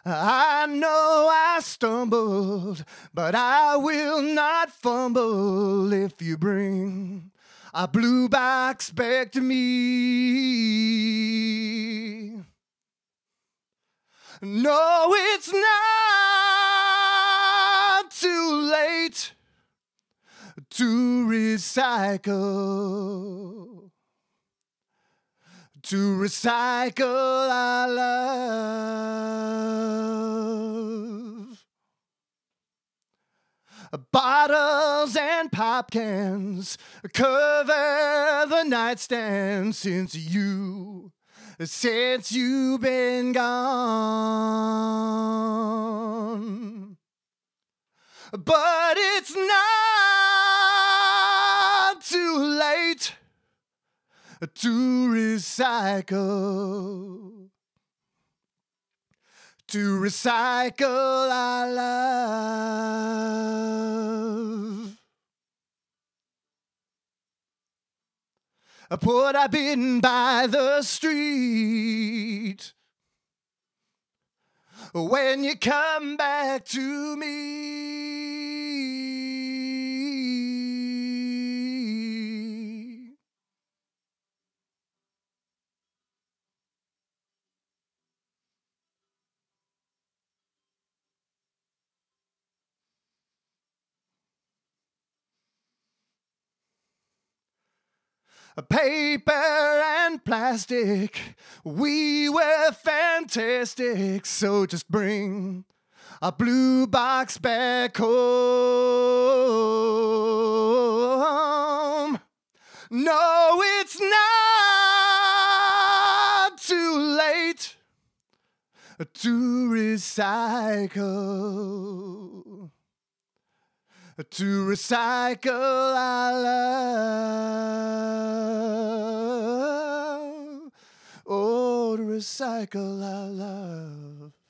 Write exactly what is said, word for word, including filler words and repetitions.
I know I stumbled, but I will not fumble if you bring a blue box back to me. No, it's not too late to recycle. To recycle our love. Bottles and pop cans cover the nightstand since you, since you've been gone. But it's not too late to recycle, to recycle our love. Put I been by the street when you come back to me. Paper and plastic, we were fantastic. So just bring a blue box back home. No, it's not too late to recycle. To recycle our love. Oh, to recycle our love.